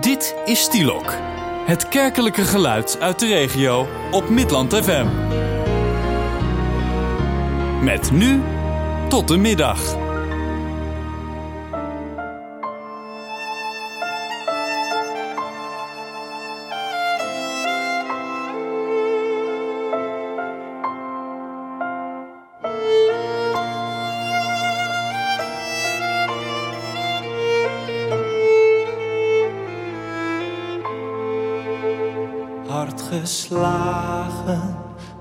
Dit is Stielok, het kerkelijke geluid uit de regio op Midland FM. Met nu tot de middag. Hard geslagen,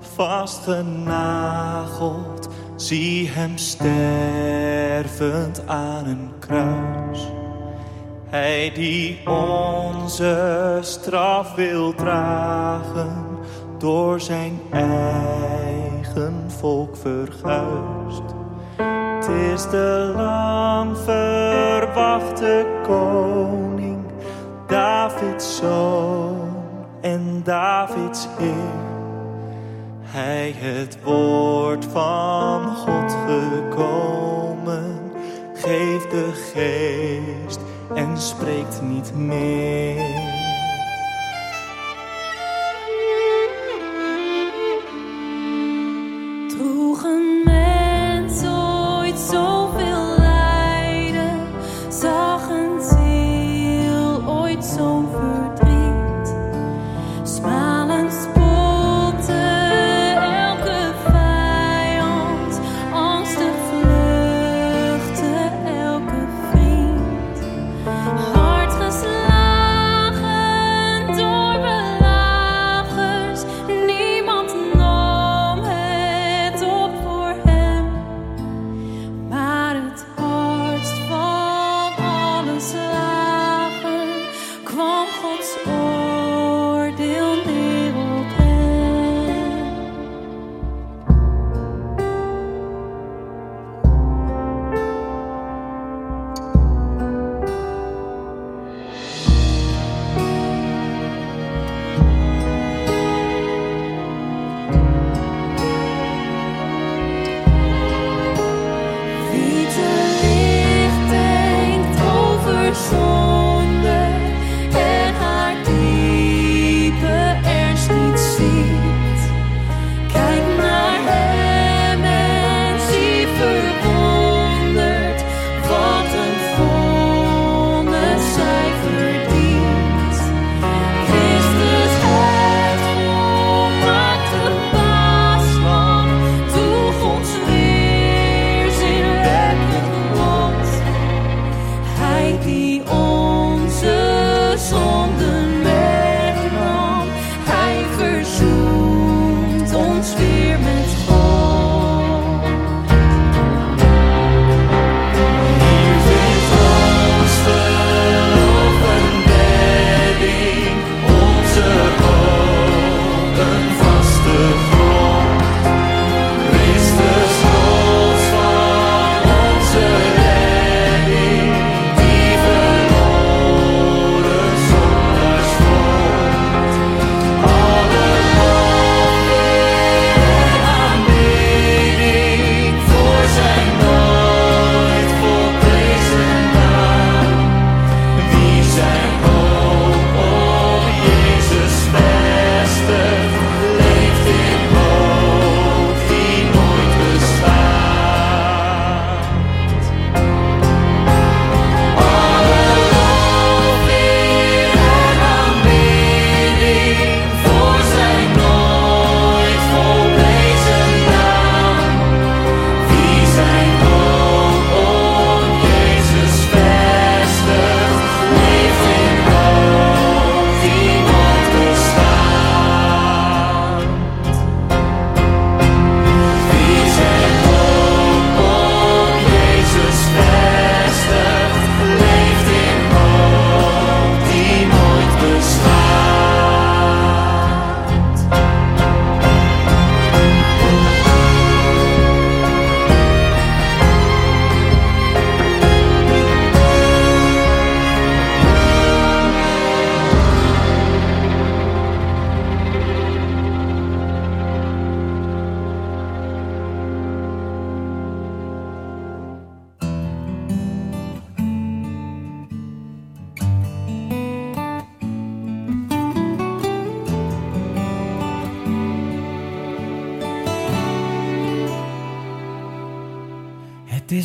vastgenageld, zie hem stervend aan een kruis. Hij die onze straf wil dragen, door zijn eigen volk verguisd. Het is de lang verwachte koning, Davids zoon en Davids Heer. Hij het woord van God gekomen, geeft de geest en spreekt niet meer. Droeg een mens ooit zoveel lijden, zag een ziel ooit zo'n verdriet. Smalend spotte elke vijand, angstig vluchtte elke vriend. Hard geslagen,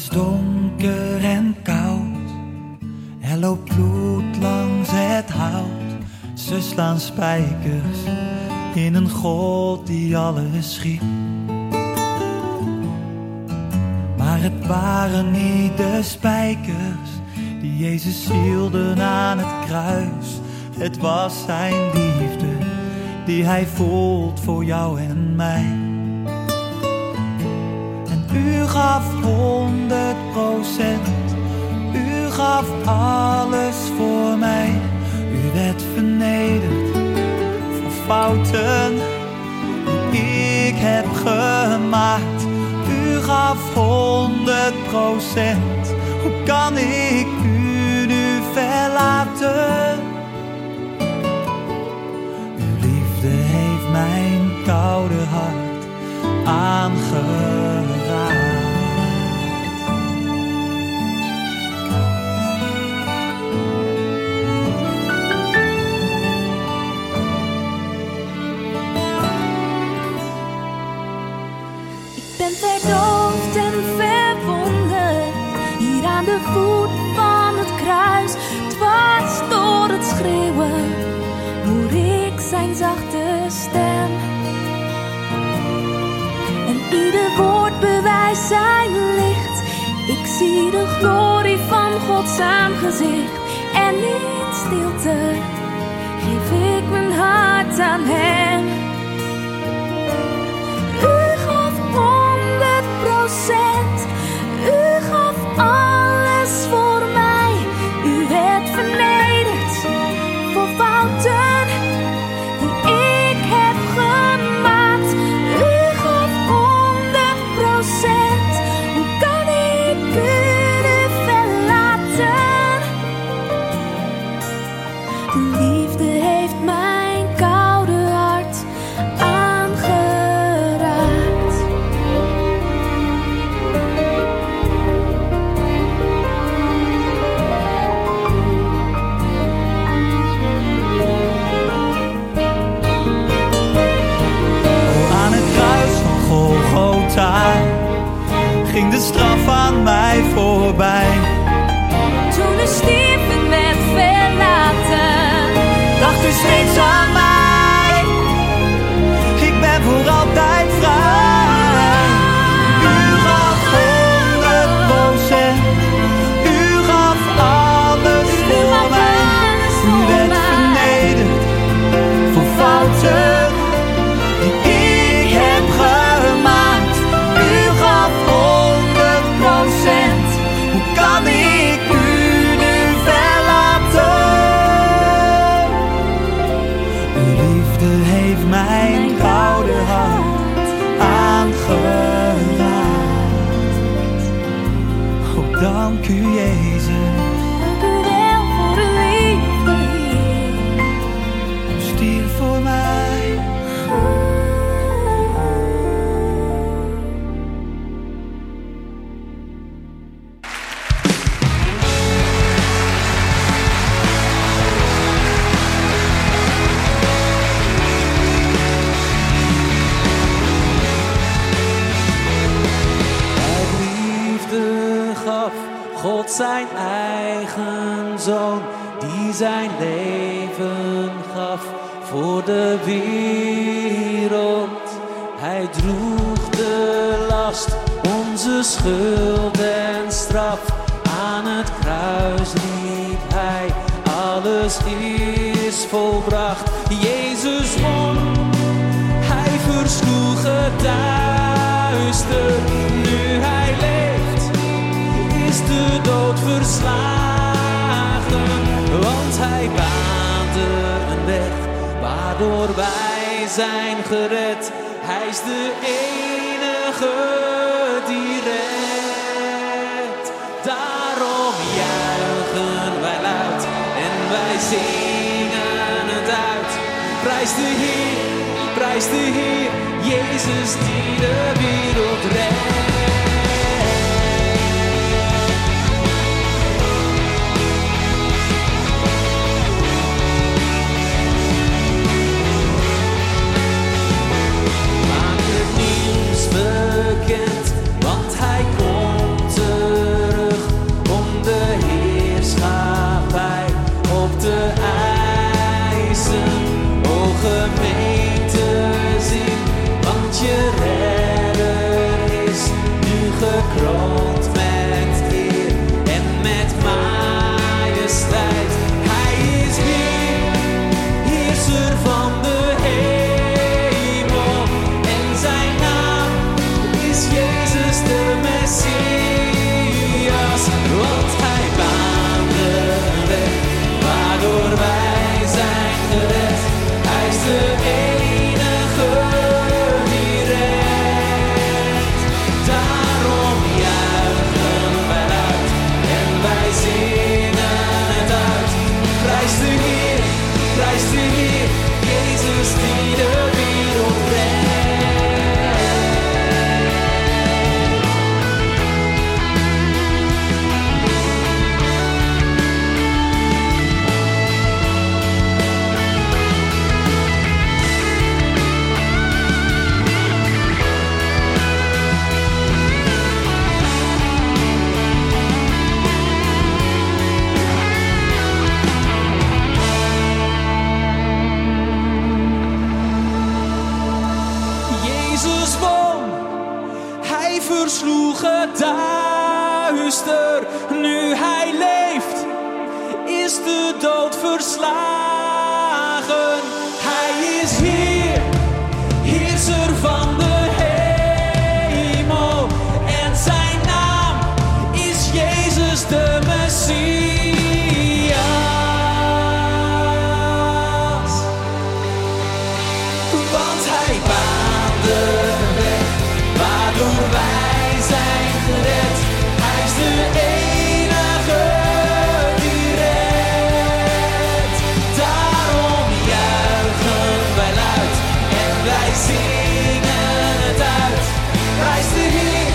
is donker en koud. Er loopt bloed langs het hout. Ze slaan spijkers in een God die alles schiep. Maar het waren niet de spijkers die Jezus hielden aan het kruis. Het was zijn liefde die hij voelt voor jou en mij. En u gaf 100%, u gaf alles voor mij. U werd vernederd voor fouten die ik heb gemaakt. U gaf 100%, hoe kan ik u nu verlaten? Uw liefde heeft mijn koude hart aangeraakt. Ik ben verdoofd en verwonderd, hier aan de voet van het kruis. Dwars door het schreeuwen hoor ik zijn zachte stem. En ieder woord bewijst zijn licht. Ik zie de glorie van Gods aangezicht. En in stilte geef ik mijn hart aan hem. U gaf 100%, u gaf alles voor mij. U werd vernederd voor fouten die ik heb gemaakt. U gaf 100%, hoe kan ik u nu verlaten? De liefde heeft mijn koude hart aangeraakt. Aan het kruis van Golgotha ging de straf aan mij voorbij. Toen u stierf en werd verlaten, Dacht u steeds aan mij, ik ben voor altijd vrij. U gaf 100%, u gaf alles voor mij. U werd vernederd voor fouten die ik heb gemaakt. U gaf 100%, hoe kan ik u nu verlaten? Uw liefde heeft mijn koude hart aangeraakt. Oh, dank u Jezus, dank u wel voor uw liefde, Heer. u stierf voor mij. Uit liefde gaf God zijn eigen zoon, die zijn leven gaf voor de wereld. Hij droeg de last, onze schuld en straf. Aan het kruis riep hij, alles is volbracht. Jezus won, hij versloeg het duister. Nu hij leeft, is de dood verslagen. Want hij baande een weg, waardoor wij zijn gered. Hij is de enige die redt. Daarom juichen wij luid en wij zingen het uit. Prijs de Heer, Jezus die de wereld redt. Maak het nieuws bekend, want hij komt terug. versloeg het duister. Nu hij leeft, is de dood verslagen. Hij is hier, heerser van de hemel. En zijn naam is Jezus de Messias. Want hij baande de weg waardoor wij zijn gered. Hij is de enige die redt. Daarom juichen wij luid en wij zingen het uit. Prijs de Heer,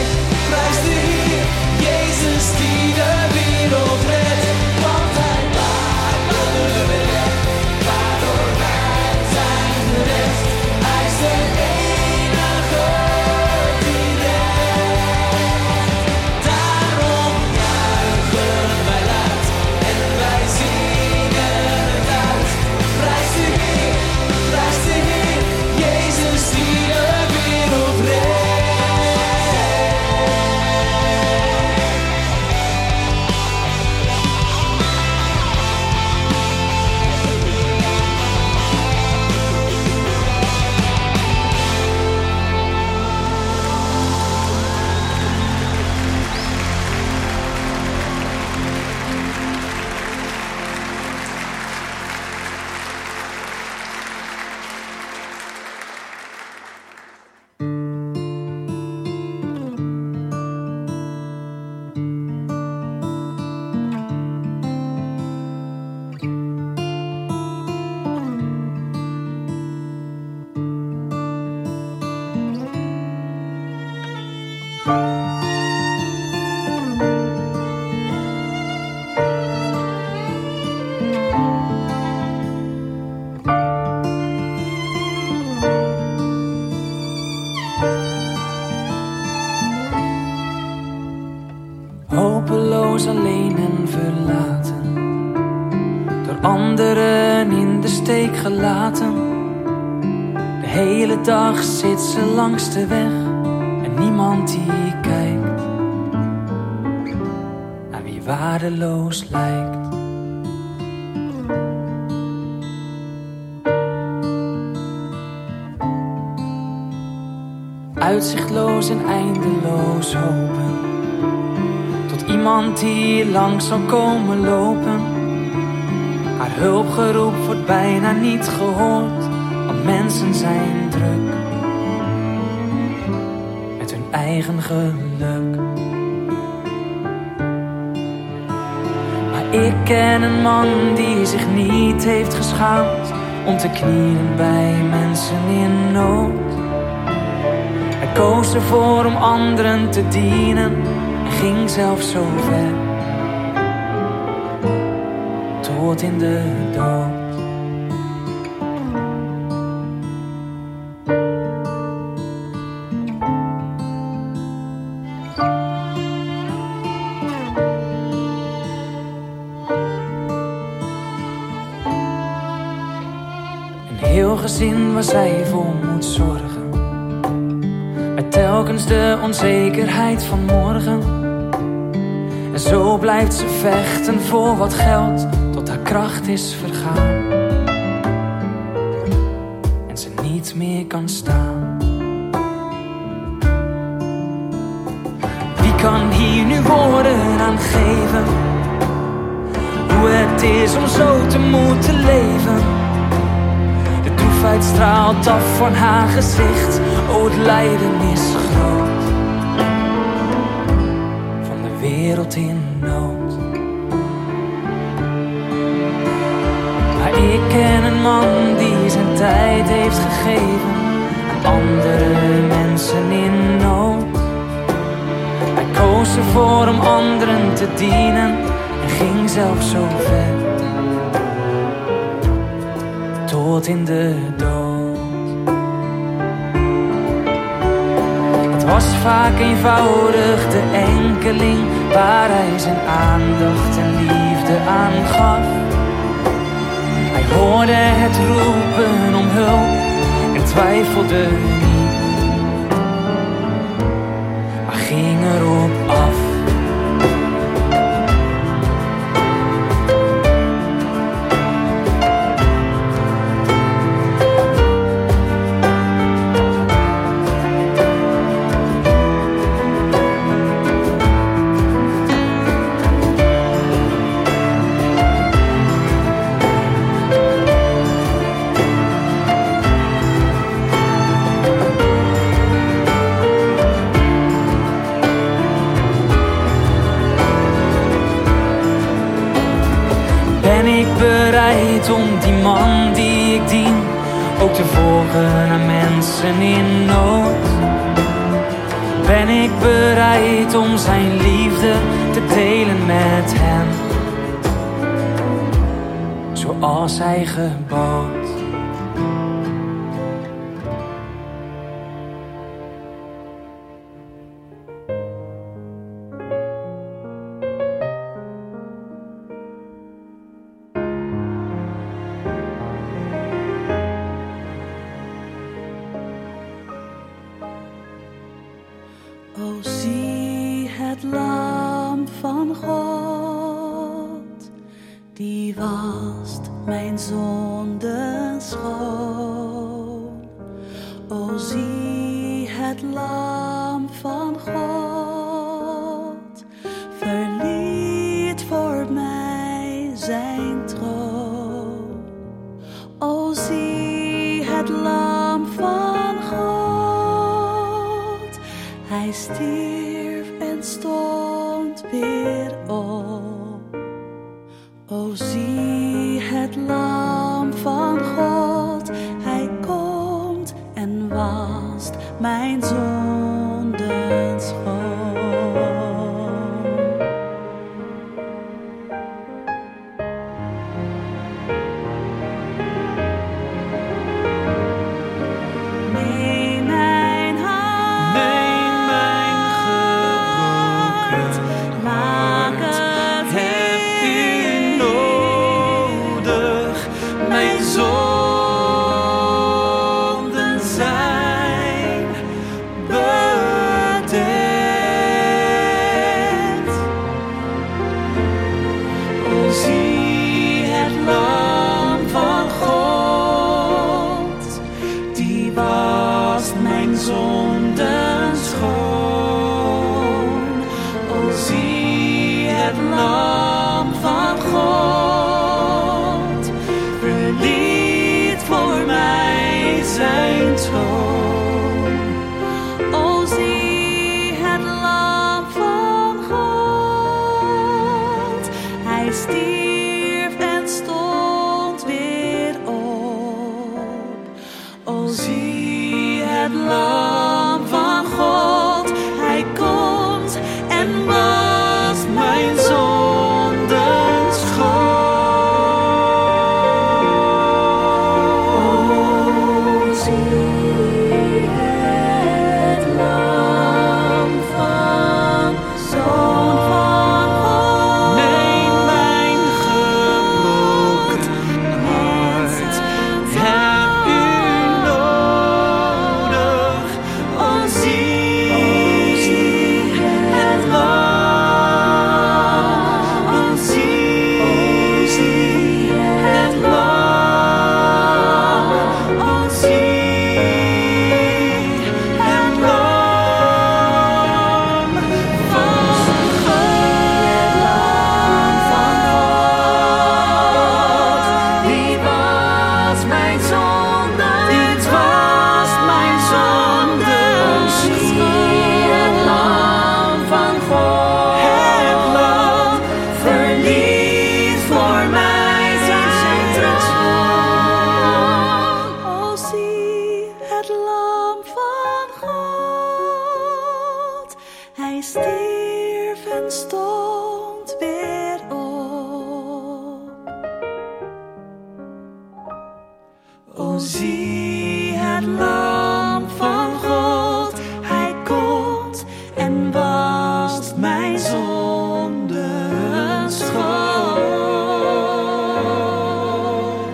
Jezus die de wereld redt. Want hij baande de weg waardoor wij zijn gered. Hij is de enige die redt. Daarom juichen wij luid en wij zingen het uit. Prijs de Heer, Jezus die de wereld redt. Hopeloos alleen en verlaten, door anderen in de steek gelaten. De hele dag zit ze langs de weg en niemand die kijkt naar wie waardeloos lijkt. Uitzichtloos en eindeloos hopen, iemand die langs zal komen lopen. Haar hulpgeroep wordt bijna niet gehoord, want mensen zijn druk met hun eigen geluk. Maar ik ken een man die zich niet heeft geschaamd om te knielen bij mensen in nood. Hij koos ervoor om anderen te dienen en ging zelf zo ver, tot in de dood. Een heel gezin waar zij voor moet zorgen, met telkens de onzekerheid van morgen. En zo blijft ze vechten voor wat geld, tot haar kracht is vergaan en ze niet meer kan staan. Wie kan hier nu woorden aan geven, hoe het is om zo te moeten leven? De droefheid straalt af van haar gezicht, o het lijden is groot van de wereld in nood. Maar ik ken een man die zijn tijd heeft gegeven aan andere mensen in nood. Hij koos ervoor om anderen te dienen en ging zelf zo ver, tot in de dood. Het was vaak eenvoudig de enkeling waar hij zijn aandacht en liefde aan gaf. Hij hoorde het roepen om hulp en twijfelde niet, maar ging bereid om die man die ik dien ook te volgen naar mensen in nood. Ben ik bereid om zijn liefde te delen met hen, zoals hij gebood. O zie het lam van God, die wast mijn zonden schoon. O zie het lam van God, verliet voor mij zijn troon. O zie het lam van God, hij stierf en stond weer op. O zie het lam van God, hij komt en wast mijn zonden schoon. Neem mijn hart, Neem mijn gebroken maak hart. het Heb u heel. nodig, mijn zonden zijn bedekt. O zie het lam van God, die wast mijn zonden schoon. O zie het lam van God, verliet voor mij zijn troon. O zie het lam van God, hij stierf en stond weer op. O zie het lam van God, hij komt en wast mijn zonden schoon. O zie het lam van Zoon van God. Neem mijn gebroken hart, heb u nodig. O zie het lam, o zie het lam, o zie het lam van God. Die was mijn zonde, Dit was mijn zonden zie het lam van God. Het lam verliet voor mij zijn troon. O zie het lam van God, hij stierf en stond weer op. O zie het lam van God, hij komt en wast mijn zonden schoon.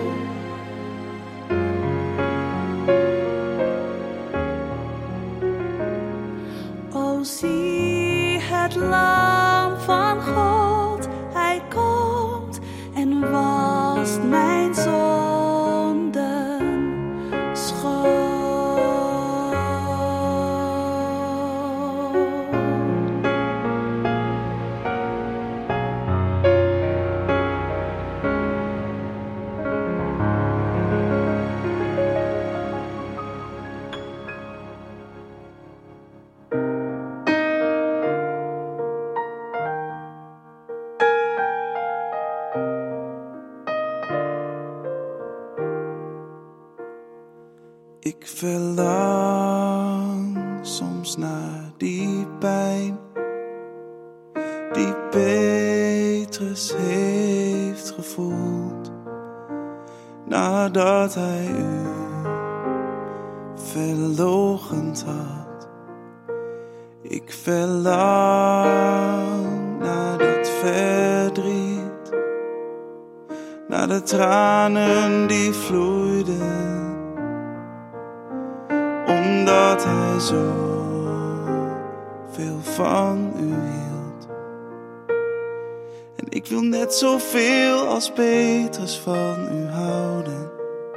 O zie het lam van God, hij komt en wast mijn zonden schoon. Ik verlang soms naar die pijn die Petrus heeft gevoeld nadat hij u verloochend had. Ik verlang naar dat verdriet, naar de tranen die vloeiden, omdat hij zo veel van u hield. En ik wil net zoveel als Petrus van u houden.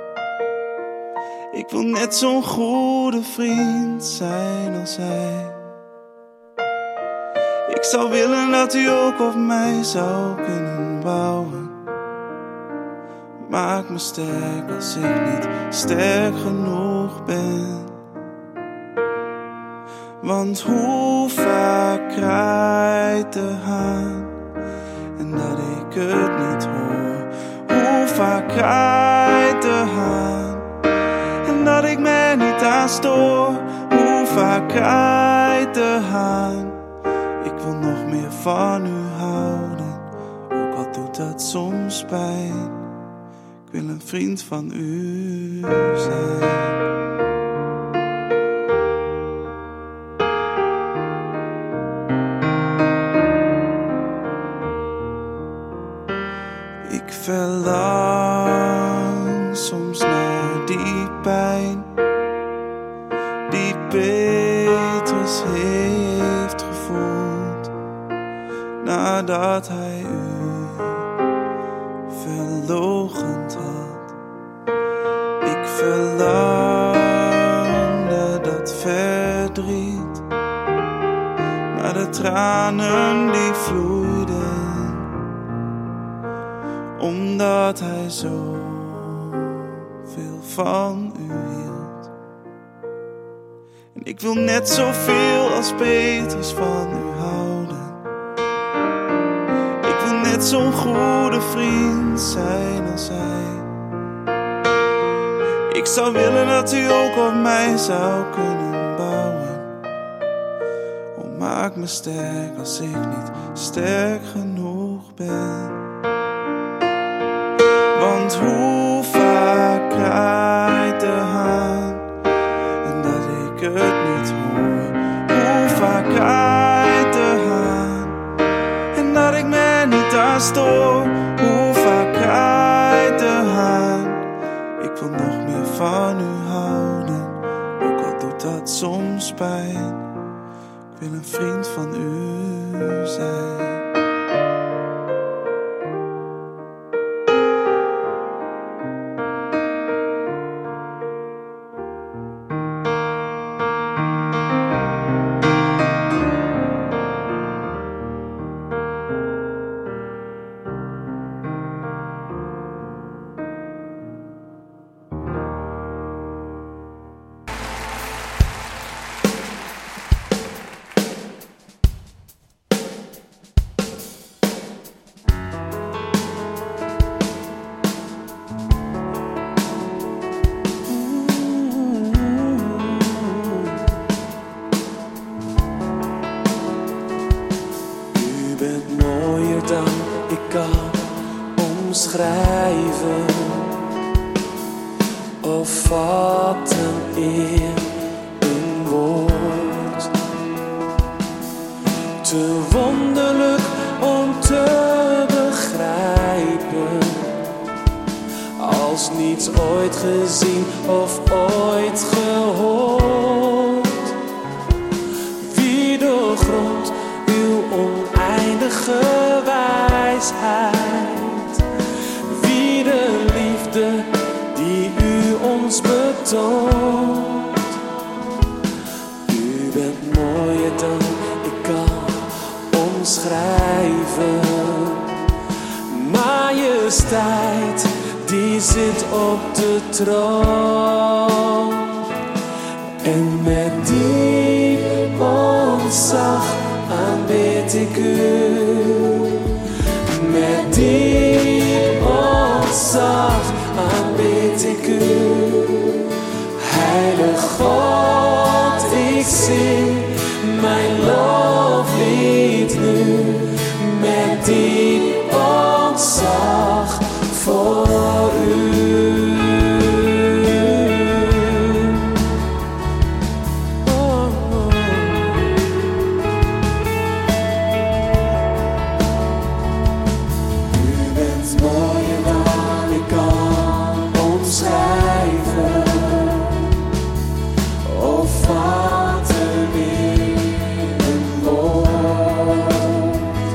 Ik wil net zo'n goede vriend zijn als hij. Ik zou willen dat u ook op mij zou kunnen bouwen. Maak me sterk als ik niet sterk genoeg ben. Want hoe vaak kraait de haan en dat ik het niet hoor. Hoe vaak kraait de haan en dat ik me niet aan stoor. Hoe vaak kraait de haan. Ik wil nog meer van u houden, ook al doet dat soms pijn. Ik wil een vriend van u zijn. Ik verlang soms naar die pijn die Petrus heeft gevoeld nadat hij u verloochend had. Ik verlang naar dat verdriet, naar de tranen die vloeiden, omdat hij zo veel van u hield. En ik wil net zoveel als Petrus van u houden. Ik wil net zo'n goede vriend zijn als hij. Ik zou willen dat u ook op mij zou kunnen bouwen. Oh, maak me sterk als ik niet sterk genoeg ben. Want hoe vaak kraait de haan en dat ik het niet hoor. Hoe vaak kraait de haan en dat ik me niet aan stoor. Hoe vaak kraait de haan. Ik wil nog meer van u houden, ook al doet dat soms pijn. Ik wil een vriend van u zijn. Of vatten in een woord. Te wonderlijk om te begrijpen, als niets ooit gezien of ooit gehoord. Wie doorgrondt uw oneindige wijsheid? Wie de liefde die u ons betoont? U bent mooier dan ik kan omschrijven. Majesteit, die zit op de troon. En met diep ontzag aanbid ik u. Met diep ontzag aanbid ik u. Heilig God, ik zing mijn loflied nu met diep ontzag voor u. U bent mooier dan ik kan omschrijven. Of vatten in een woord.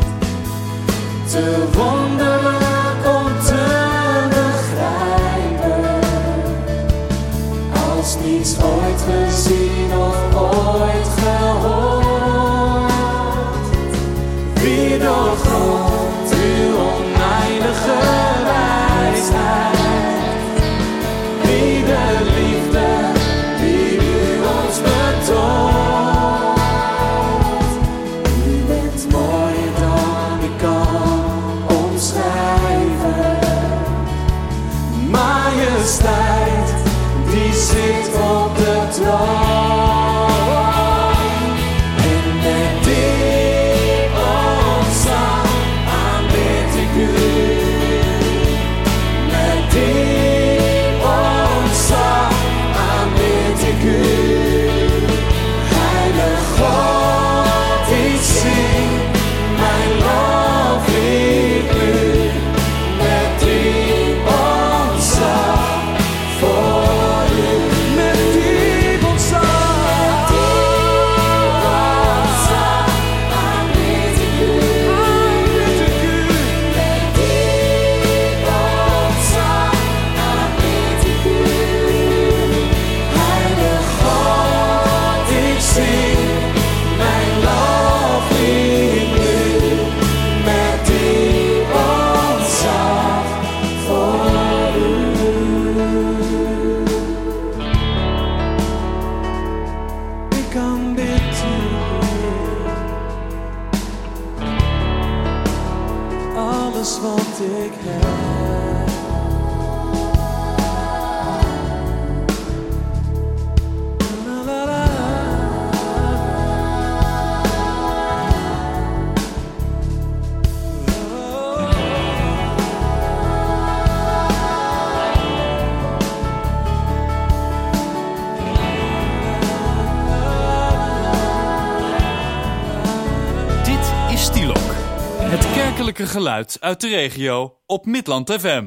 Te wonderlijk om te begrijpen. Als niets ooit gezien of ooit gehoord. Wie doorgrondt uw oneindige wijsheid? Wie de liefde die u ons betoont? U bent mooier dan ik kan omschrijven. Majesteit, die zit op de troon. En met diep ontzag aanbid ik u. Met diep ontzag aanbid ik u. Heilig God, ik zing mijn loflied nu. Met diep ontzag voor u. Met diep ontzag. Met diep ontzag aanbid ik u. Met diep ontzag aanbid ik u. Heilig God, ik zing mijn loflied nu. Met diep ontzag voor u. Ik aanbid u. Alles wat ik heb. La, la, la. Dit is Stilok. Het kerkelijke geluid uit de regio op Midland FM.